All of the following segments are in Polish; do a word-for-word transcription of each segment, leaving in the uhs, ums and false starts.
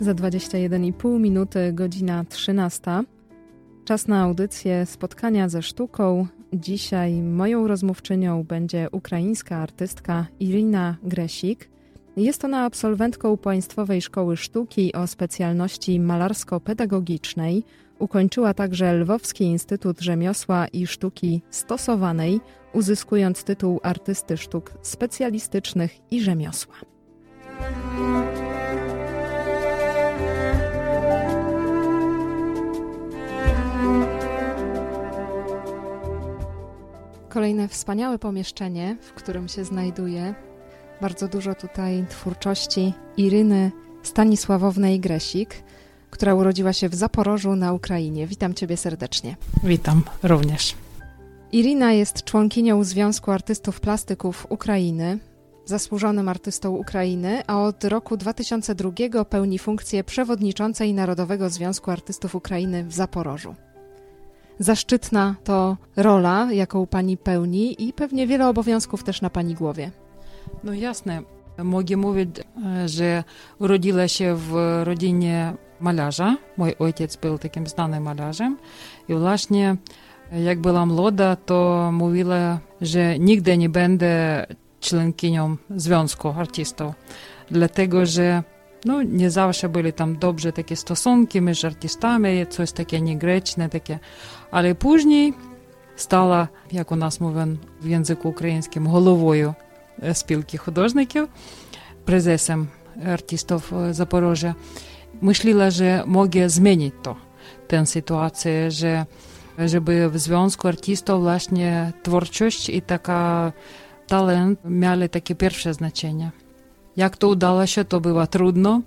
Za dwadzieścia jeden i pół minuty, godzina trzynasta. Czas na audycję Spotkania ze sztuką. Dzisiaj moją rozmówczynią będzie ukraińska artystka Irina Gresik. Jest ona absolwentką Państwowej Szkoły Sztuki o specjalności malarsko-pedagogicznej. Ukończyła także Lwowski Instytut Rzemiosła i Sztuki Stosowanej, uzyskując tytuł artysty sztuk specjalistycznych i rzemiosła. Kolejne wspaniałe pomieszczenie, w którym się znajduję. Bardzo dużo tutaj twórczości Iryny Stanisławownej Gresik, która urodziła się w Zaporożu na Ukrainie. Witam Ciebie serdecznie. Witam również. Irina jest członkinią Związku Artystów Plastyków Ukrainy, zasłużonym artystą Ukrainy, a od roku dwa tysiące drugiego pełni funkcję przewodniczącej Narodowego Związku Artystów Ukrainy w Zaporożu. Zaszczytna to rola, jaką Pani pełni i pewnie wiele obowiązków też na Pani głowie. No jasne, mogę mówić, że urodziła się w rodzinie malarza. Mój ojciec był takim znanym malarzem i właśnie jak była młoda, to mówiła, że nigdy nie będę członkinią Związku Artystów, dlatego że no, nie zawsze były tam dobrze takie stosunki między artystami, coś takie niegrzeczne, takie. Ale później stała, jak u nas mówią w języku ukraińskim, głowою spilki художників, prezesem artystów Zaporoża. Myślała, że mogę zmienić to, tę sytuację, że żeby w Związku Artystów właśnie twórczość i taka talent miały takie pierwsze znaczenie. Jak to udało się, to było trudno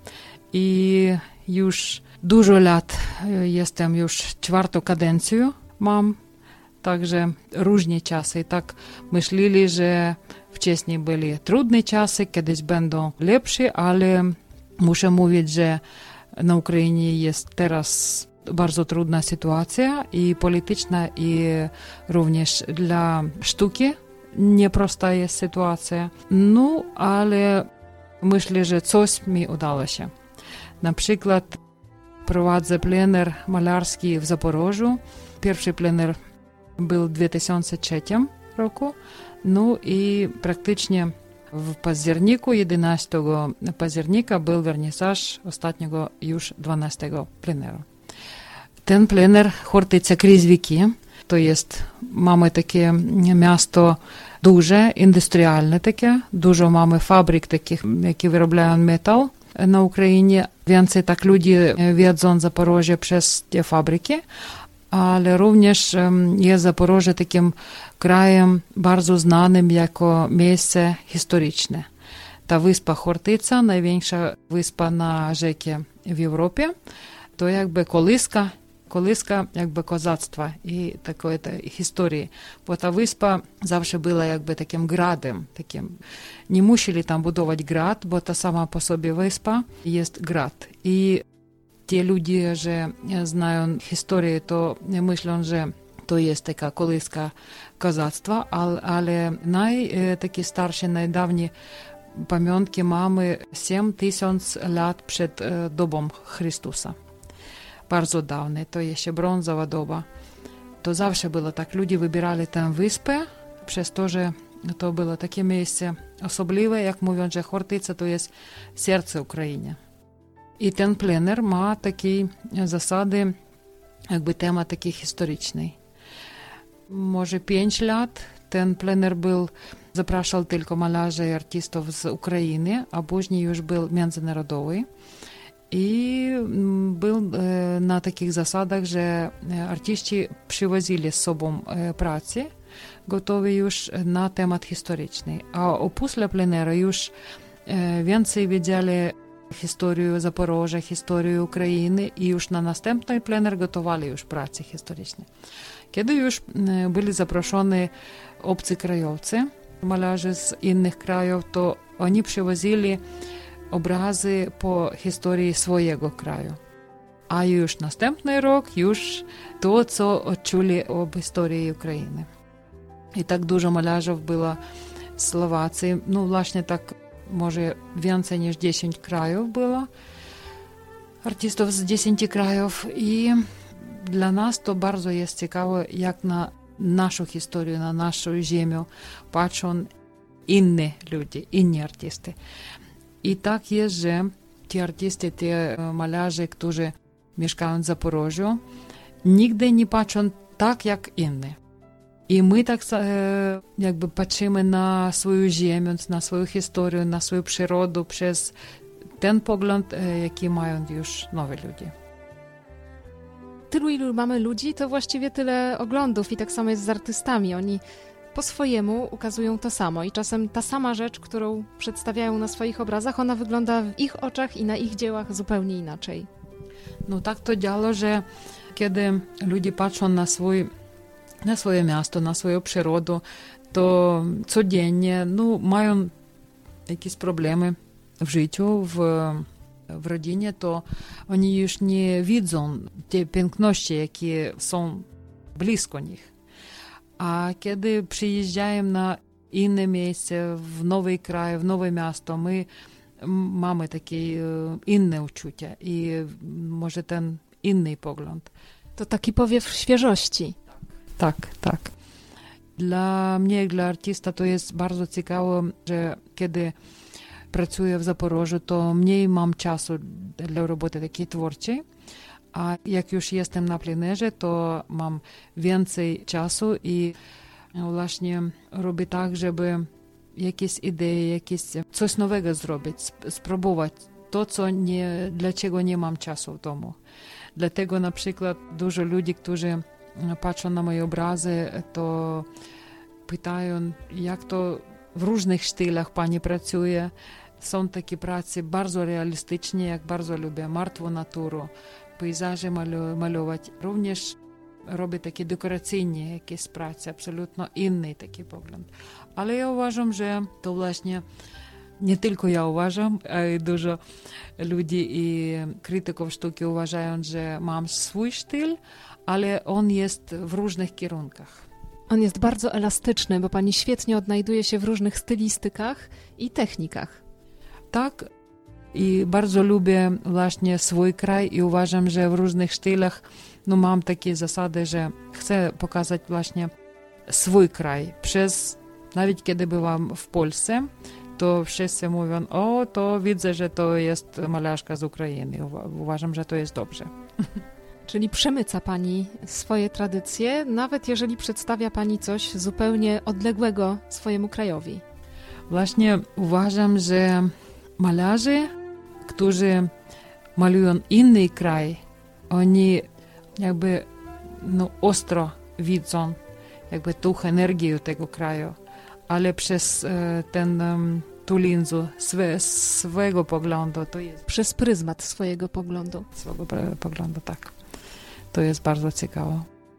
i już dużo lat jestem, już czwartą kadencję mam, także różne czasy. Tak myśleli, że wcześniej były trudne czasy, kiedyś będą lepsze, ale muszę mówić, że na Ukrainie jest teraz bardzo trudna sytuacja i polityczna, i również dla sztuki nieprosta jest sytuacja. No, ale myślę, że coś mi udało się. Na przykład prowadzę plener malarski w Zaporożu. Pierwszy plener był w dwa tysiące trzecim roku. No i praktycznie w październiku, jedenastego października był wernisaż ostatniego już dwunastego pleneru. Ten plener Chortyca Крізь віки, to jest, mamy takie miasto duże, industrialne takie, dużo mamy fabryk takich, jakie wyrabiają metal na Ukrainie. Więcej tak ludzie wiedzą Zaporoże przez te fabryki, ale również jest Zaporoże takim krajem bardzo znanym jako miejsce historyczne. Ta wyspa Chortyca, największa wyspa na rzece w Europie, to jakby kołyska, kołyska jakby kozactwa i takiej historii, bo ta wyspa zawsze była jakby takim gradem, takim. Nie musieli tam budować grad, bo ta sama po sobie wyspa jest grad. I ci ludzie, że znają historię, to myślą, że to jest taka kołyska kozactwa, ale, ale naj, takie starsze, najdawniej pamiątki mamy siedem tysięcy lat przed dobą Chrystusa. Bardzo dawne, to jeszcze brązowa doba. To zawsze było tak, ludzie wybierali tę wyspę, przez to, że to było takie miejsce osobliwe, jak mówią, że Chortyca to jest serce Ukrainy. I ten plener ma takie zasady, jakby temat taki historyczny. Może pięć lat ten plener był, zapraszał tylko malarzy i artystów z Ukrainy, a później już był międzynarodowy. I był na takich zasadach, że artyści przywozili z sobą prace gotowe już na temat historyczny. A oprócz plenera już więcej wiedzieli historię Zaporoża, historię Ukrainy i już na następny plener gotowali już prace historyczne. Kiedy już byli zaproszeni obcy krajowcy, malarzy z innych krajów, to oni przywozili obrazy po historii swojego kraju. A już następny rok już to, co odczuli o historii Ukrainy. I tak dużo malarzów było z Słowacji, no właśnie tak może więcej niż dziesięć krajów było. artystów z dziesięciu krajów i dla nas to bardzo jest ciekawe, jak na naszą historię, na naszą ziemię patrzą inni ludzie, inni artysty. I tak jest, że ci artysty, ci malarze, którzy mieszkają w Zaporożu, nigdy nie patrzą tak, jak inni. I my tak jakby patrzymy na swoją ziemię, na swoją historię, na swoją przyrodę przez ten pogląd, jaki mają już nowi ludzie. Tylu, ilu mamy ludzi, to właściwie tyle oglądów i tak samo jest z artystami. Oni po swojemu ukazują to samo i czasem ta sama rzecz, którą przedstawiają na swoich obrazach, ona wygląda w ich oczach i na ich dziełach zupełnie inaczej. No tak to działa, że kiedy ludzie patrzą na, swój, na swoje miasto, na swoją przyrodę, to codziennie no, mają jakieś problemy w życiu, w, w rodzinie, to oni już nie widzą te piękności, jakie są blisko nich. A kiedy przyjeżdżają na inne miejsce, w nowy kraj, w nowe miasto, my mamy takie inne uczucia i może ten inny pogląd. To taki powiew świeżości. Tak, tak. Dla mnie, dla artysta to jest bardzo ciekawe, że kiedy pracuję w Zaporożu, to mniej mam czasu dla roboty takiej twórczej, a jak już jestem na plenerze, to mam więcej czasu i właśnie robię tak, żeby jakieś idee, jakieś coś nowego zrobić, spróbować to, co nie, dlaczego nie mam czasu w domu. Dlatego na przykład dużo ludzi, którzy patrzą na moje obrazy, to pytają, jak to w różnych stylach pani pracuje. Są takie prace bardzo realistyczne, jak bardzo lubię martwą naturę, pejzaże malować. Również robię takie dekoracyjne jakieś prace, absolutnie inny taki pogląd. Ale ja uważam, że to właśnie nie tylko ja uważam, a i dużo ludzi i krytyków sztuki uważają, że mam swój styl, ale on jest w różnych kierunkach. On jest bardzo elastyczny, bo pani świetnie odnajduje się w różnych stylistykach i technikach. Tak, i bardzo lubię właśnie swój kraj i uważam, że w różnych stylach no mam takie zasady, że chcę pokazać właśnie swój kraj. Przez, nawet kiedy byłam w Polsce, to wszyscy mówią, o, to widzę, że to jest malarka z Ukrainy. Uważam, że to jest dobrze. Czyli przemyca pani swoje tradycje, nawet jeżeli przedstawia pani coś zupełnie odległego swojemu krajowi. Właśnie uważam, że malarze, którzy malują inny kraj, oni jakby no, ostro widzą jakby duch, energię tego kraju, ale przez e, ten um, tu linzu swe, swojego poglądu to jest... Przez pryzmat swojego poglądu. Swojego poglądu, tak. To jest bardzo ciekawe.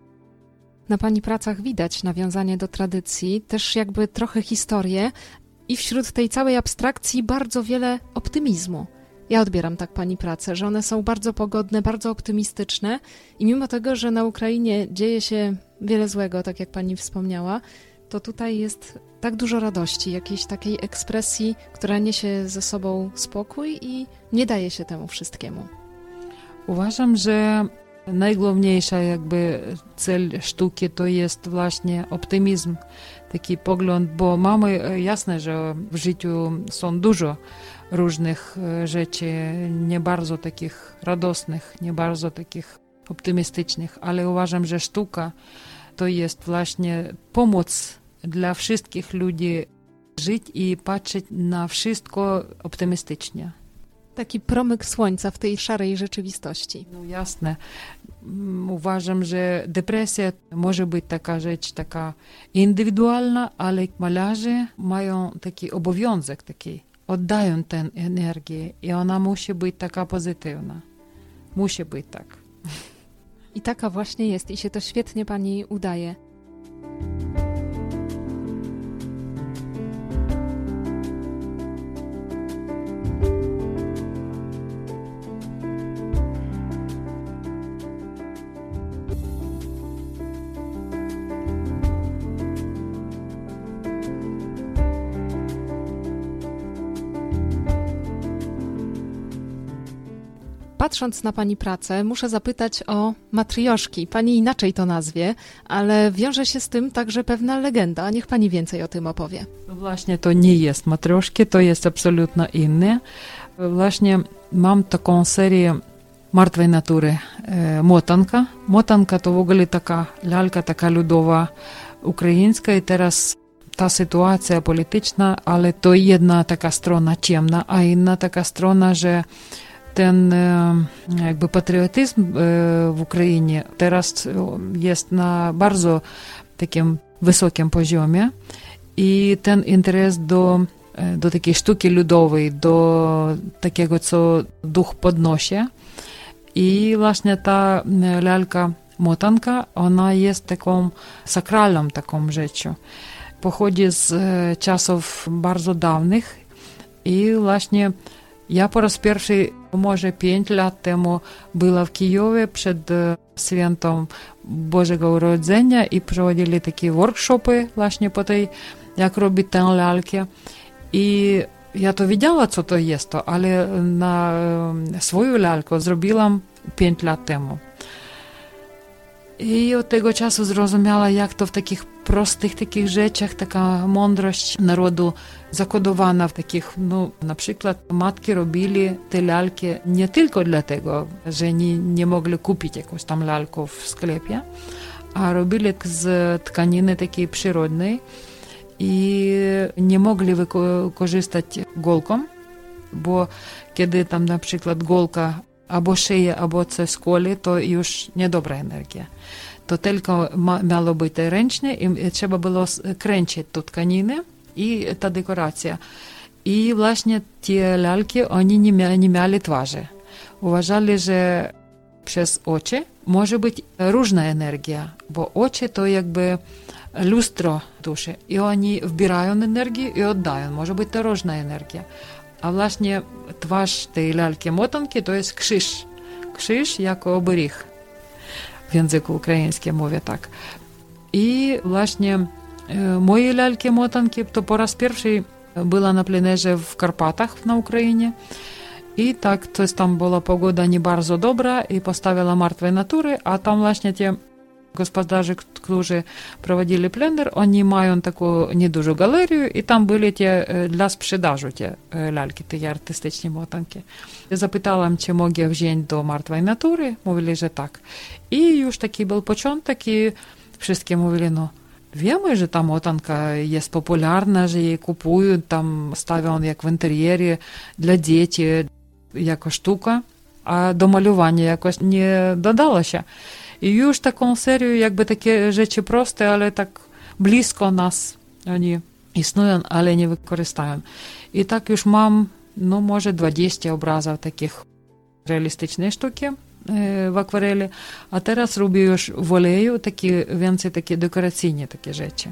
Na pani pracach widać nawiązanie do tradycji, też jakby trochę historię i wśród tej całej abstrakcji bardzo wiele optymizmu. Ja odbieram tak pani pracę, że one są bardzo pogodne, bardzo optymistyczne i mimo tego, że na Ukrainie dzieje się wiele złego, tak jak pani wspomniała, to tutaj jest tak dużo radości, jakiejś takiej ekspresji, która niesie ze sobą spokój i nie daje się temu wszystkiemu. Uważam, że najgłówniejsza jakby cel sztuki to jest właśnie optymizm, taki pogląd, bo mamy jasne, że w życiu są dużo różnych rzeczy, nie bardzo takich radosnych, nie bardzo takich optymistycznych, ale uważam, że sztuka to jest właśnie pomoc dla wszystkich ludzi żyć i patrzeć na wszystko optymistycznie. Taki promyk słońca w tej szarej rzeczywistości. No jasne. Uważam, że depresja może być taka rzecz, taka indywidualna, ale malarze mają taki obowiązek, taki, oddają tę energię i ona musi być taka pozytywna. Musi być tak. I taka właśnie jest i się to świetnie pani udaje. patrząc na pani pracę, muszę zapytać o matrioszki. Pani inaczej to nazwie, ale wiąże się z tym także pewna legenda. Niech pani więcej o tym opowie. Właśnie to nie jest matrioszki, to jest absolutnie inne. Właśnie mam taką serię martwej natury Motanka. Motanka to w ogóle taka lalka, taka ludowa ukraińska i teraz ta sytuacja polityczna, ale to jedna taka strona ciemna, a inna taka strona, że ten jakby patriotyzm w Ukrainie teraz jest na bardzo takim wysokim poziomie i ten interes do, do takiej sztuki ludowej, do takiego, co duch podnosi. I właśnie ta lalka Motanka, ona jest taką sakralną taką rzeczą. Pochodzi z czasów bardzo dawnych i właśnie ja po raz pierwszy, może pięć lat temu, była w Kijowie przed świętem Bożego Urodzenia i prowadzili takie workshopy właśnie po tej, jak robić tę lalkę. I ja to wiedziała, co to jest to, ale na swoją lalkę zrobiłam pięć lat temu. I od tego czasu zrozumiała, jak to w takich prostych takich rzeczach, taka mądrość narodu zakodowana w takich, no na przykład matki robili te lalki nie tylko dlatego, że nie, nie mogli kupić jakąś tam lalkę w sklepie, a robili z tkaniny takiej przyrodnej i nie mogli wykorzystać golką, bo kiedy tam na przykład golka albo szyję, albo coś skoli, to już niedobra energia. To tylko ma, miało być ręcznie i trzeba było kręcić tą tkaninę i ta dekoracja. I właśnie te lalki, oni nie, mia, nie mieli twarzy. Uważali, że przez oczy może być różna energia, bo oczy to jakby lustro duszy. I oni wbierają energię i oddają. Może być to różna energia. A właśnie twarz tej lalki Motanki to jest krzyż. Krzyż jako obеріг. W języku ukraińskim mówię tak. I właśnie moje lalki Motanki to po raz pierwszy była na plenerze w Karpatach na Ukrainie. I tak, to jest tam była pogoda nie bardzo dobra i postawiła martwej natury, a tam właśnie te gospodarze, którzy prowadzili plener, oni mają taką niedużą galerię i tam byli te dla sprzedaży te lalki, te artystyczne motanki. Zapytałam, czy mogę wziąć do martwej natury, mówili, że tak. I już taki był początek i wszyscy mówili, no wiemy, że ta motanka jest popularna, że jej kupują, tam stawią jak w interierze dla dzieci, jako sztuka, a do malowania jakoś nie dodało się. I już taką serię, jakby takie rzeczy proste, ale tak blisko nas oni istnieją, ale nie wykorzystają. I tak już mam, no może dwadzieścia obrazów takich realistycznych sztuki w akwareli, a teraz robię już w oleju takie, więcej takie dekoracyjne takie rzeczy.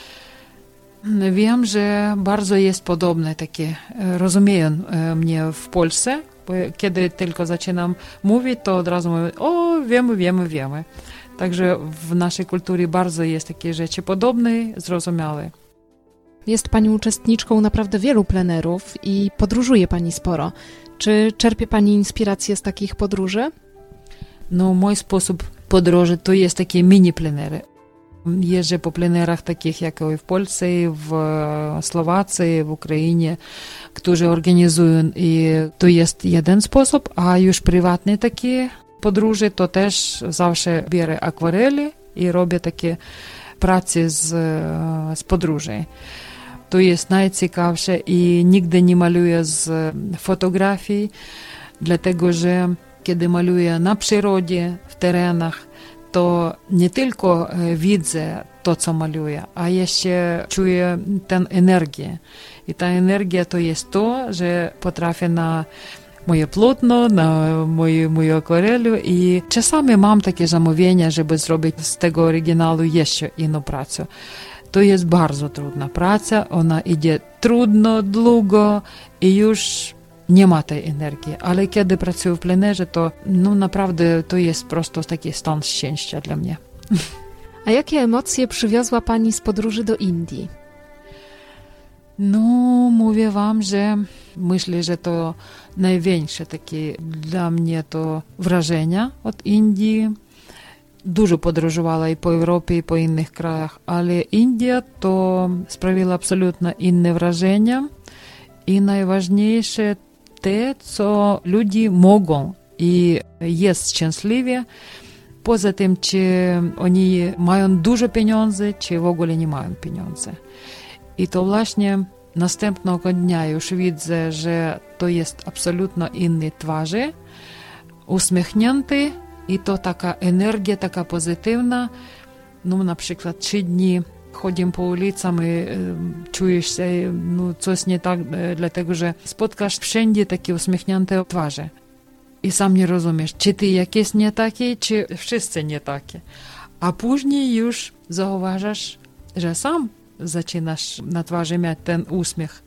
Wiem, że bardzo jest podobne takie, rozumieją mnie w Polsce, bo kiedy tylko zaczynam mówić, to od razu mówię, o, wiemy, wiemy, wiemy. Także w naszej kulturze bardzo jest takie rzeczy podobne, zrozumiałe. Jest pani uczestniczką naprawdę wielu plenerów i podróżuje pani sporo. Czy czerpie pani inspirację z takich podróży? No, mój sposób podróży to jest takie mini plenery. Jeżdżę po plenerach takich jak w Polsce, w Słowacji, w Ukrainie, którzy organizują i to jest jeden sposób, a już prywatne takie podróże to też zawsze biorę akwarele i robię takie prace z, z podróży. To jest najciekawsze i nigdy nie maluję z fotografii, dlatego że kiedy maluję na przyrodzie, w terenach, to nie tylko widzę to, co maluję, a jeszcze czuję tę energię. I ta energia to jest to, że potrafię na moje płótno, na moje, moją akwarelu i czasami mam takie zamówienia, żeby zrobić z tego oryginału jeszcze inną pracę. To jest bardzo trudna praca, ona idzie trudno, długo i już nie ma tej energii, ale kiedy pracuję w plenerze, to no naprawdę to jest prosto taki stan szczęścia dla mnie. A jakie emocje przywiozła pani z podróży do Indii? No, mówię wam, że myślę, że to największe takie dla mnie to wrażenia od Indii. Dużo podróżowała i po Europie, i po innych krajach, ale India to sprawiła absolutnie inne wrażenia i najważniejsze te, co ludzie mogą i jest szczęśliwi, poza tym, czy oni mają dużo pieniędzy, czy w ogóle nie mają pieniędzy. I to właśnie następnego dnia już widzę, że to jest absolutnie inne twarze, uśmiechnięte i to taka energia, taka pozytywna. No na przykład trzy dni chodzimy po ulicach i y, czujesz się, no coś nie tak, y, dlatego że spotkasz wszędzie takie uśmiechnięte twarze. I sam nie rozumiesz, czy ty jakieś nie takie, czy wszyscy nie takie. A później już zauważasz, że sam zaczynasz na twarzy mieć ten uśmiech.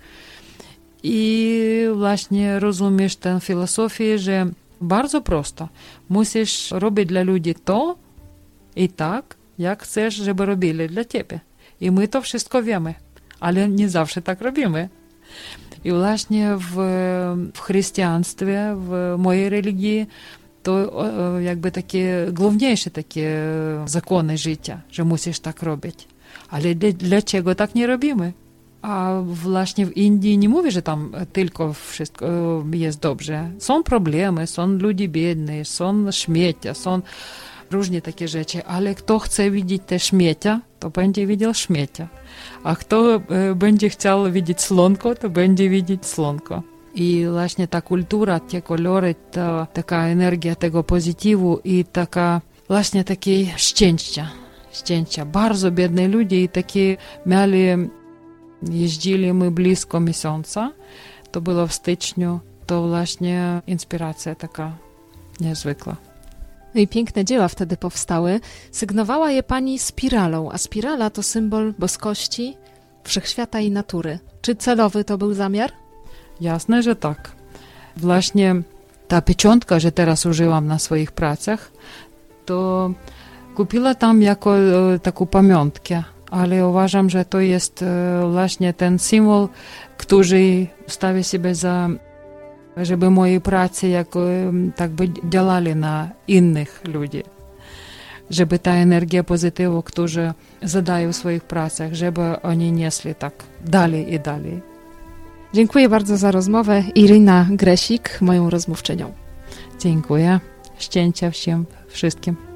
I właśnie rozumiesz tę filozofię, że bardzo prosto. Musisz robić dla ludzi to i tak, jak chcesz, żeby robili dla ciebie. I my to wszystko wiemy, ale nie zawsze tak robimy. I właśnie w, w chrześcijaństwie, w mojej religii, to jakby takie główniejsze takie zakony życia, że musisz tak robić. Ale dlaczego tak nie robimy? A właśnie w Indii nie mówię, że tam tylko wszystko jest dobrze. Są problemy, są ludzie biedni, są śmiecia, są różne takie rzeczy, ale kto chce widzieć te śmiecia, to będzie widział śmiecia. A kto będzie chciał widzieć słonko, to będzie widzieć słonko. I właśnie ta kultura, te kolory, ta taka energia tego pozytywu i taka właśnie takie szczęścia. Szczęścia. Bardzo biedni ludzie i takie mieli, jeździli my blisko miesiąca, to było w styczniu, to właśnie inspiracja taka niezwykła. No i piękne dzieła wtedy powstały. Sygnowała je pani spiralą, a spirala to symbol boskości, wszechświata i natury. Czy celowy to był zamiar? Jasne, że tak. Właśnie ta pieczątka, że teraz użyłam na swoich pracach, to kupiła tam jako e, taką pamiątkę, ale uważam, że to jest e, właśnie ten symbol, który stawia sobie za, żeby moje prace jako, tak by działali na innych ludzi. Żeby ta energia pozytywu, którzy zadają w swoich pracach, żeby oni nieśli tak dalej i dalej. Dziękuję bardzo za rozmowę. Irina Gresik, moją rozmówczynią. Dziękuję. Szczęścia всем, wszystkim.